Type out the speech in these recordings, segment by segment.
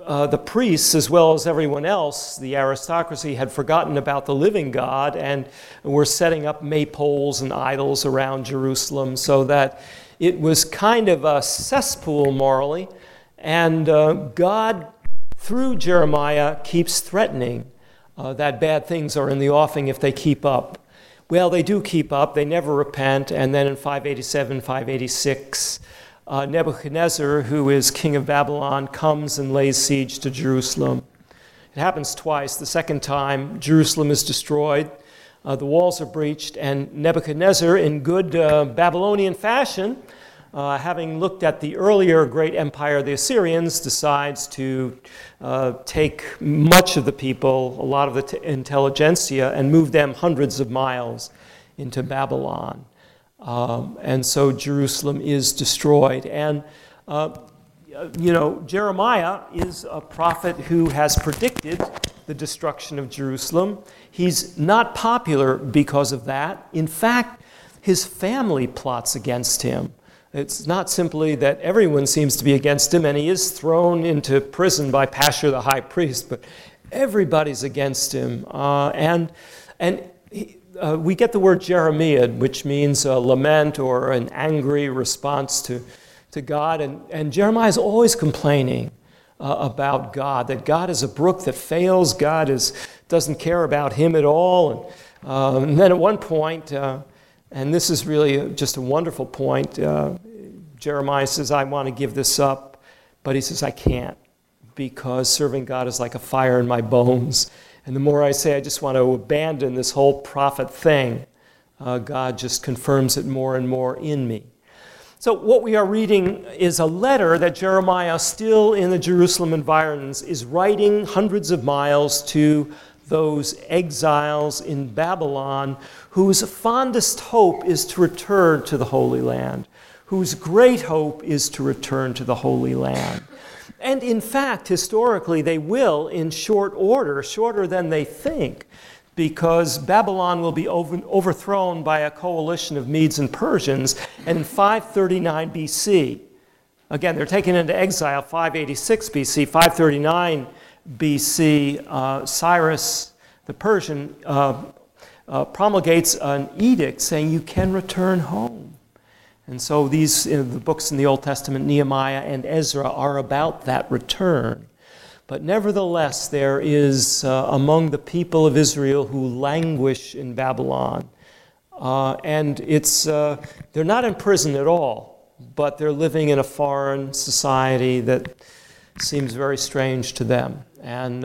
the priests, as well as everyone else, the aristocracy, had forgotten about the living God and were setting up maypoles and idols around Jerusalem, so that it was kind of a cesspool morally. And God, through Jeremiah, keeps threatening that bad things are in the offing if they keep up. Well, they do keep up. They never repent. And then in 587, 586, Nebuchadnezzar, who is king of Babylon, comes and lays siege to Jerusalem. It happens twice. The second time, Jerusalem is destroyed. The walls are breached, and Nebuchadnezzar, in good Babylonian fashion, having looked at the earlier great empire of the Assyrians, decides to take much of the people, a lot of the intelligentsia, and move them hundreds of miles into Babylon. And so Jerusalem is destroyed. And, Jeremiah is a prophet who has predicted the destruction of Jerusalem. He's not popular because of that. In fact, his family plots against him. It's not simply that everyone seems to be against him, and he is thrown into prison by Pashur the high priest, but everybody's against him. We get the word Jeremiad, which means a lament or an angry response to God. And Jeremiah is always complaining about God, that God is a brook that fails, God doesn't care about him at all. And then at one point, and this is really just a wonderful point, Jeremiah says, I want to give this up, but he says, I can't, because serving God is like a fire in my bones. And the more I say I just want to abandon this whole prophet thing, God just confirms it more and more in me. So what we are reading is a letter that Jeremiah, still in the Jerusalem environs, is writing hundreds of miles to those exiles in Babylon whose fondest hope is to return to the Holy Land, whose great hope is to return to the Holy Land. And in fact, historically, they will in short order, shorter than they think, because Babylon will be overthrown by a coalition of Medes and Persians. And in 539 BC, again, they're taken into exile, 586 BC, 539 BC, Cyrus the Persian promulgates an edict saying you can return home. And so these the books in the Old Testament, Nehemiah and Ezra, are about that return. But nevertheless, there is among the people of Israel who languish in Babylon. And they're not in prison at all, but they're living in a foreign society that seems very strange to them. And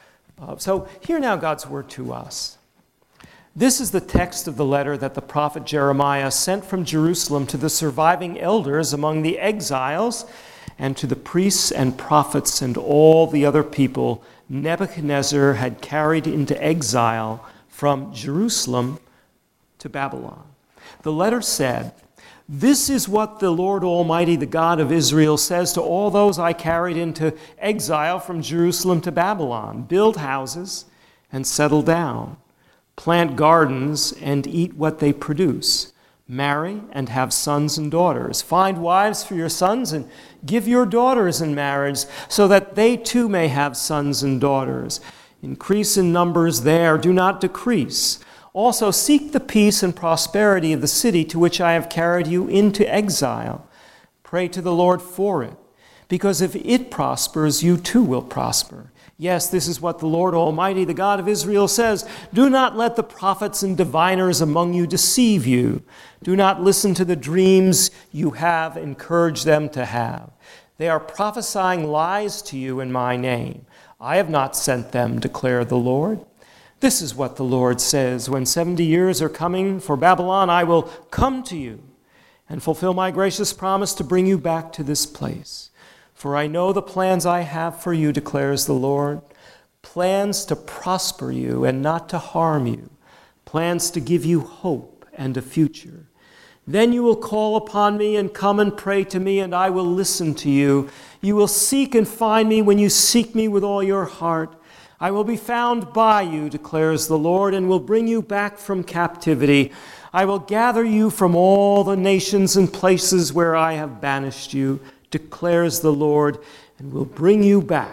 so hear now God's word to us. This is the text of the letter that the prophet Jeremiah sent from Jerusalem to the surviving elders among the exiles and to the priests and prophets and all the other people Nebuchadnezzar had carried into exile from Jerusalem to Babylon. The letter said, "This is what the Lord Almighty, the God of Israel, says to all those I carried into exile from Jerusalem to Babylon. Build houses and settle down. Plant gardens and eat what they produce. Marry and have sons and daughters. Find wives for your sons and give your daughters in marriage so that they too may have sons and daughters. Increase in numbers there, do not decrease. Also seek the peace and prosperity of the city to which I have carried you into exile. Pray to the Lord for it, because if it prospers, you too will prosper. Yes, this is what the Lord Almighty, the God of Israel, says. Do not let the prophets and diviners among you deceive you. Do not listen to the dreams you have encouraged them to have. They are prophesying lies to you in my name. I have not sent them, declare the Lord. This is what the Lord says. When 70 years are coming for Babylon, I will come to you and fulfill my gracious promise to bring you back to this place. For I know the plans I have for you, declares the Lord, plans to prosper you and not to harm you, plans to give you hope and a future. Then you will call upon me and come and pray to me, and I will listen to you. You will seek and find me when you seek me with all your heart. I will be found by you, declares the Lord, and will bring you back from captivity. I will gather you from all the nations and places where I have banished you, declares the Lord, and will bring you back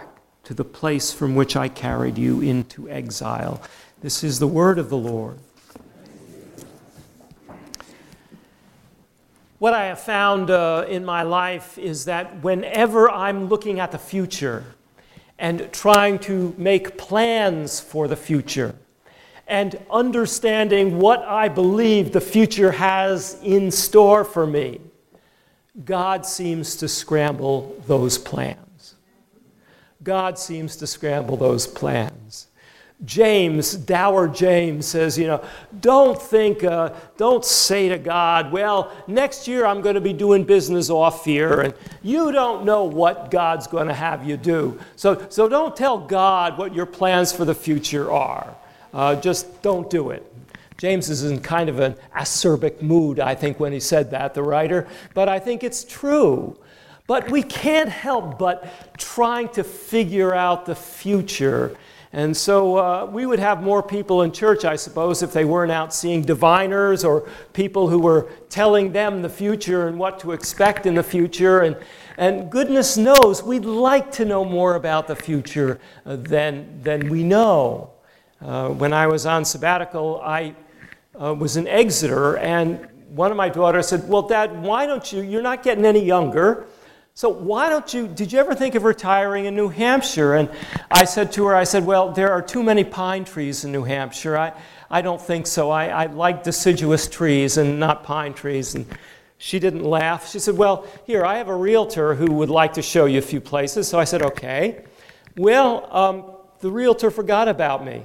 to the place from which I carried you into exile. This is the word of the Lord. What I have found in my life is that whenever I'm looking at the future and trying to make plans for the future and understanding what I believe the future has in store for me, God seems to scramble those plans. God seems to scramble those plans. Dour James says, don't say to God, well, next year I'm going to be doing business off here, and you don't know what God's going to have you do. So don't tell God what your plans for the future are. Just don't do it. James is in kind of an acerbic mood, I think, when he said that, the writer, but I think it's true. But we can't help but trying to figure out the future. And so we would have more people in church, I suppose, if they weren't out seeing diviners or people who were telling them the future and what to expect in the future. And goodness knows, we'd like to know more about the future than we know. When I was on sabbatical, I was in Exeter, and one of my daughters said, well, Dad, why don't you're not getting any younger, so why don't did you ever think of retiring in New Hampshire? And I said to her, well, there are too many pine trees in New Hampshire. I don't think so. I like deciduous trees and not pine trees. And she didn't laugh. She said, well, here, I have a realtor who would like to show you a few places. So I said, okay. Well, the realtor forgot about me.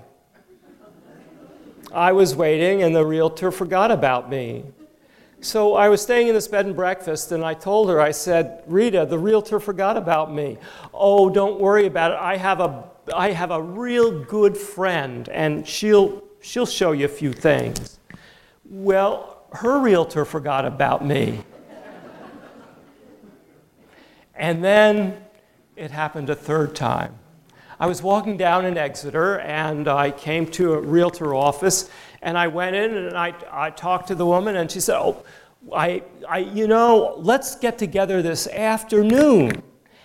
I was waiting, and the realtor forgot about me. So I was staying in this bed and breakfast, and I told her, I said, Rita, the realtor forgot about me. Oh, don't worry about it. I have a real good friend, and she'll show you a few things. Well, her realtor forgot about me. And then it happened a third time. I was walking down in Exeter, and I came to a realtor office, and I went in, and I talked to the woman, and she said, oh, let's get together this afternoon.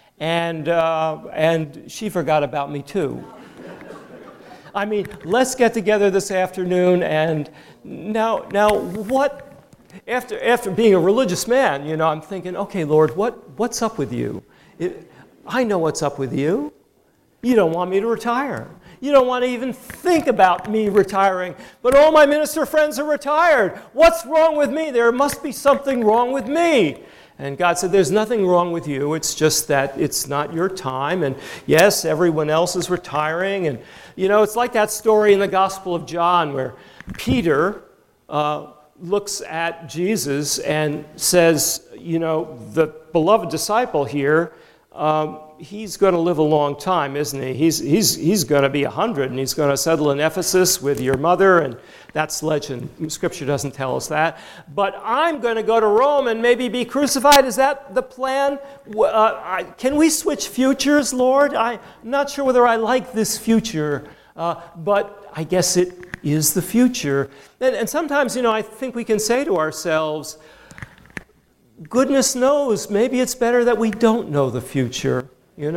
And she forgot about me, too. I mean, let's get together this afternoon, and now what? After being a religious man, I'm thinking, okay, Lord, what's up with you? I know what's up with you. You don't want me to retire. You don't want to even think about me retiring. But all my minister friends are retired. What's wrong with me? There must be something wrong with me. And God said, there's nothing wrong with you. It's just that it's not your time. And yes, everyone else is retiring. And, it's like that story in the Gospel of John where Peter looks at Jesus and says, the beloved disciple here, he's going to live a long time, isn't he? He's going to be 100, and he's going to settle in Ephesus with your mother, and that's legend. Scripture doesn't tell us that. But I'm going to go to Rome and maybe be crucified. Is that the plan? Can we switch futures, Lord? I'm not sure whether I like this future, but I guess it is the future. And sometimes, I think we can say to ourselves, goodness knows, maybe it's better that we don't know the future.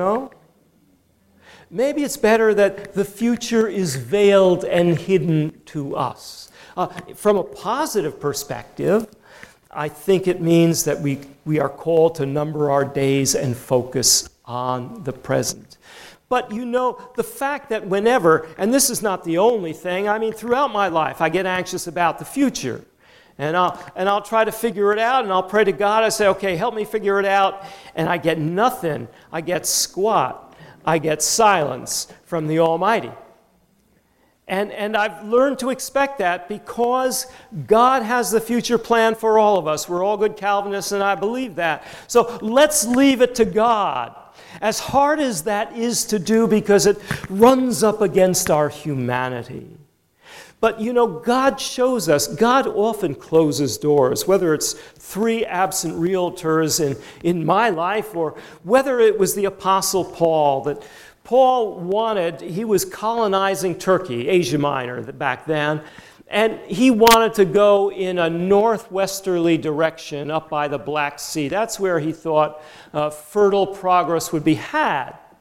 Maybe it's better that the future is veiled and hidden to us. From a positive perspective, I think it means that we are called to number our days and focus on the present. But the fact that whenever, and this is not the only thing, throughout my life I get anxious about the future. And I'll try to figure it out, and I'll pray to God. I say, okay, help me figure it out. And I get nothing. I get squat. I get silence from the Almighty. And I've learned to expect that because God has the future plan for all of us. We're all good Calvinists, and I believe that. So let's leave it to God. As hard as that is to do because it runs up against our humanity. But God shows us, God often closes doors, whether it's 3 absent realtors in my life or whether it was the Apostle Paul, that Paul he was colonizing Turkey, Asia Minor back then, and he wanted to go in a northwesterly direction up by the Black Sea. That's where he thought fertile progress would be had.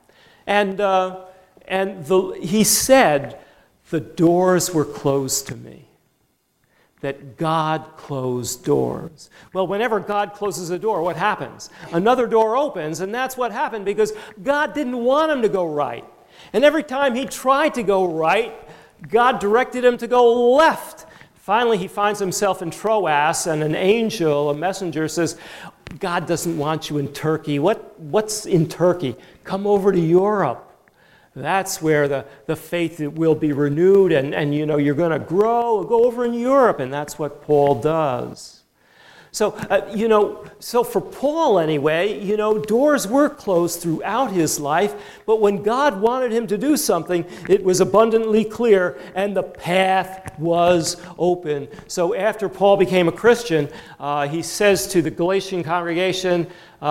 He said, the doors were closed to me. That God closed doors. Well, whenever God closes a door, what happens? Another door opens, and that's what happened because God didn't want him to go right. And every time he tried to go right, God directed him to go left. Finally, he finds himself in Troas, and an angel, a messenger, says, God doesn't want you in Turkey. What's in Turkey? Come over to Europe. That's where the faith will be renewed, and you're going to grow. Go over in Europe, and that's what Paul does. So, so for Paul anyway, doors were closed throughout his life, but when God wanted him to do something, it was abundantly clear, and the path was open. So after Paul became a Christian, he says to the Galatian congregation,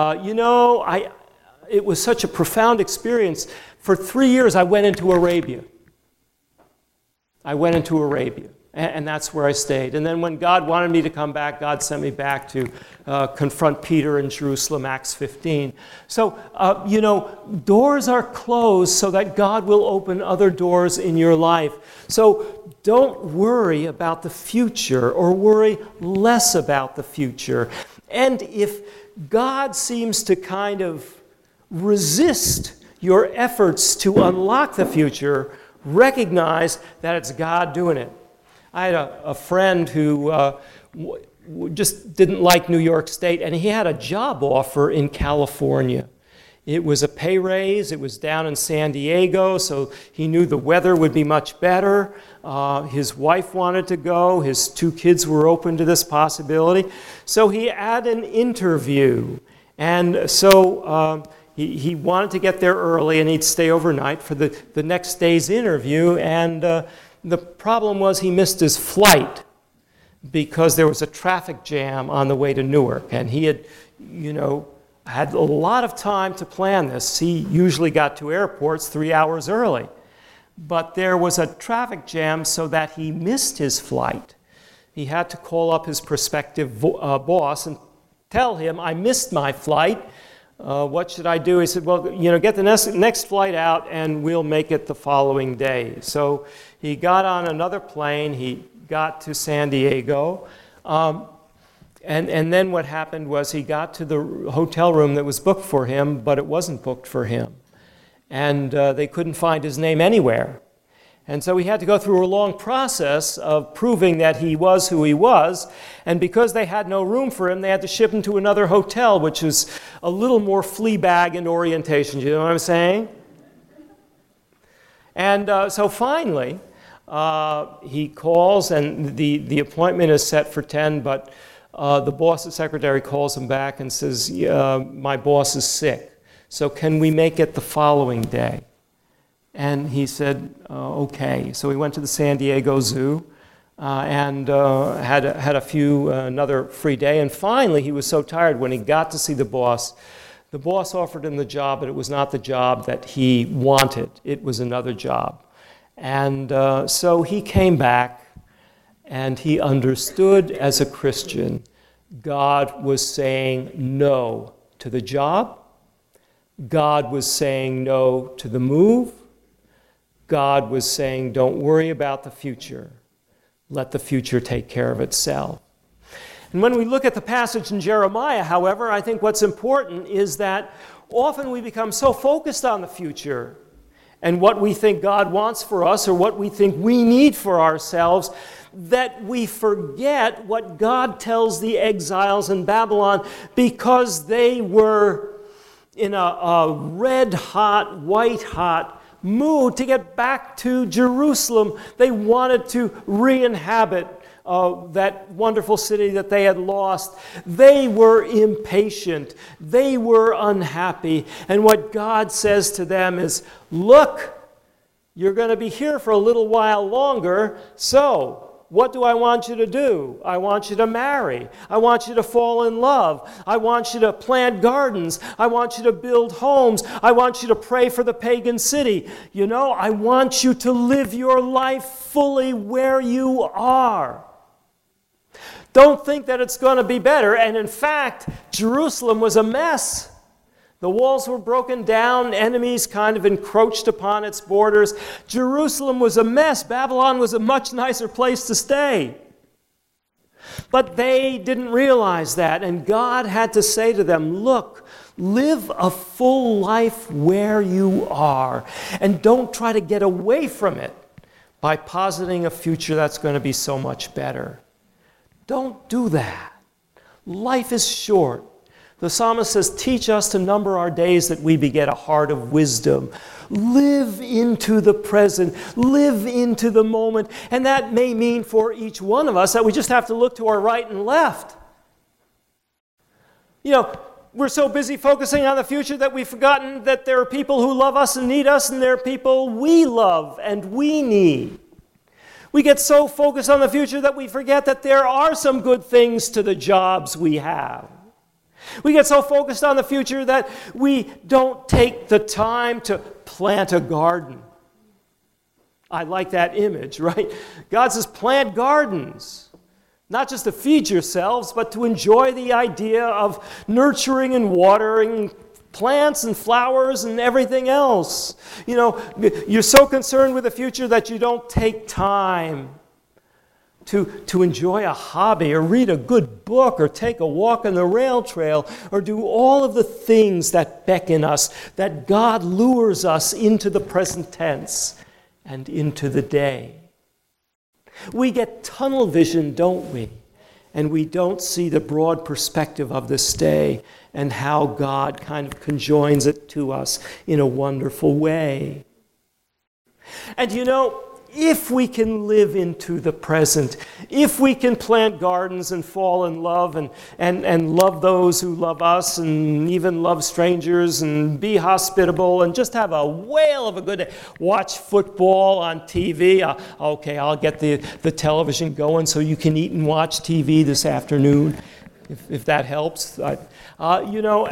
it was such a profound experience. For 3 years, I went into Arabia. And that's where I stayed. And then when God wanted me to come back, God sent me back to confront Peter in Jerusalem, Acts 15. So, doors are closed so that God will open other doors in your life. So don't worry about the future or worry less about the future. And if God seems to kind of resist your efforts to unlock the future, recognize that it's God doing it. I had a friend who just didn't like New York State, and he had a job offer in California. It was a pay raise. It was down in San Diego, so he knew the weather would be much better. His wife wanted to go. His 2 kids were open to this possibility. So he had an interview, and so he wanted to get there early, and he'd stay overnight for the next day's interview, and the problem was he missed his flight because there was a traffic jam on the way to Newark, and he had, had a lot of time to plan this. He usually got to airports 3 hours early, but there was a traffic jam so that he missed his flight. He had to call up his prospective boss and tell him, I missed my flight. What should I do? He said, well, get the next flight out and we'll make it the following day. So he got on another plane. He got to San Diego. And then what happened was he got to the hotel room that was booked for him, but it wasn't booked for him. And they couldn't find his name anywhere. And so he had to go through a long process of proving that he was who he was. And because they had no room for him, they had to ship him to another hotel, which is a little more Fleabag in orientation. You know what I'm saying? And so finally, he calls, and the appointment is set for 10, but the boss's secretary calls him back and says, my boss is sick, so can we make it the following day? And he said, okay. So he went to the San Diego Zoo and had another free day. And finally, he was so tired when he got to see the boss offered him the job, but it was not the job that he wanted. It was another job. And so he came back, and he understood as a Christian, God was saying no to the job. God was saying no to the move. God was saying, don't worry about the future. Let the future take care of itself. And when we look at the passage in Jeremiah, however, I think what's important is that often we become so focused on the future and what we think God wants for us or what we think we need for ourselves that we forget what God tells the exiles in Babylon because they were in a red-hot, white-hot mood to get back to Jerusalem. They wanted to re-inhabit that wonderful city that they had lost. They were impatient. They were unhappy. And what God says to them is, look, you're going to be here for a little while longer, so what do I want you to do? I want you to marry. I want you to fall in love. I want you to plant gardens. I want you to build homes. I want you to pray for the pagan city. I want you to live your life fully where you are. Don't think that it's going to be better. And in fact, Jerusalem was a mess. The walls were broken down. Enemies kind of encroached upon its borders. Jerusalem was a mess. Babylon was a much nicer place to stay. But they didn't realize that, and God had to say to them, look, live a full life where you are, and don't try to get away from it by positing a future that's going to be so much better. Don't do that. Life is short. The psalmist says, teach us to number our days that we beget a heart of wisdom. Live into the present. Live into the moment. And that may mean for each one of us that we just have to look to our right and left. You know, we're so busy focusing on the future that we've forgotten that there are people who love us and need us, and there are people we love and we need. We get so focused on the future that we forget that there are some good things to the jobs we have. We get so focused on the future that we don't take the time to plant a garden. I like that image, right? God says plant gardens, not just to feed yourselves, but to enjoy the idea of nurturing and watering plants and flowers and everything else. You know, you're so concerned with the future that you don't take time to enjoy a hobby or read a good book or take a walk on the rail trail or do all of the things that beckon us, that God lures us into the present tense and into the day. We get tunnel vision, don't we? And we don't see the broad perspective of this day and how God kind of conjoins it to us in a wonderful way. And you know, if we can live into the present, if we can plant gardens and fall in love and love those who love us and even love strangers and be hospitable and just have a whale of a good day, watch football on TV. Okay, I'll get the television going so you can eat and watch TV this afternoon, if that helps. You know,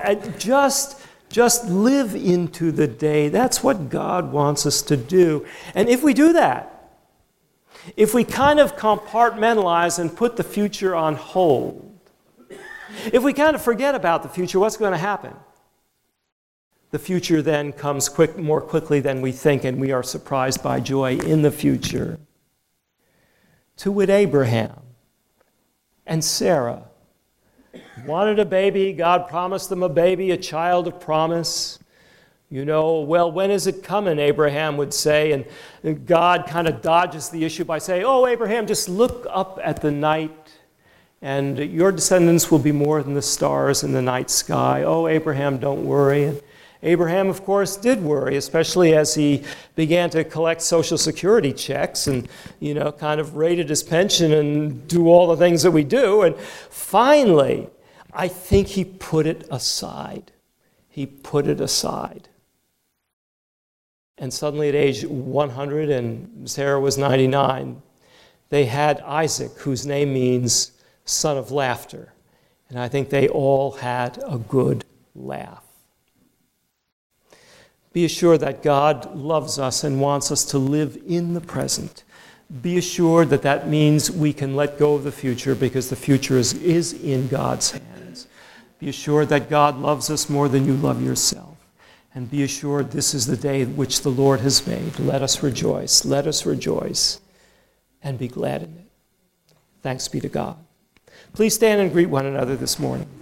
just live into the day. That's what God wants us to do. And if we do that, if we kind of compartmentalize and put the future on hold, if we kind of forget about the future, what's going to happen? The future then comes more quickly than we think, and we are surprised by joy in the future. To wit, Abraham and Sarah wanted a baby. God promised them a baby, a child of promise. You know, well, when is it coming, Abraham would say, and God kind of dodges the issue by saying, oh, Abraham, just look up at the night, and your descendants will be more than the stars in the night sky. Oh, Abraham, don't worry. And Abraham, of course, did worry, especially as he began to collect Social Security checks and, you know, kind of rated his pension and do all the things that we do. And finally, I think he put it aside. He put it aside. And suddenly at age 100, and Sarah was 99, they had Isaac, whose name means son of laughter. And I think they all had a good laugh. Be assured that God loves us and wants us to live in the present. Be assured that that means we can let go of the future because the future is in God's hands. Be assured that God loves us more than you love yourself. And be assured this is the day which the Lord has made. Let us rejoice and be glad in it. Thanks be to God. Please stand and greet one another this morning.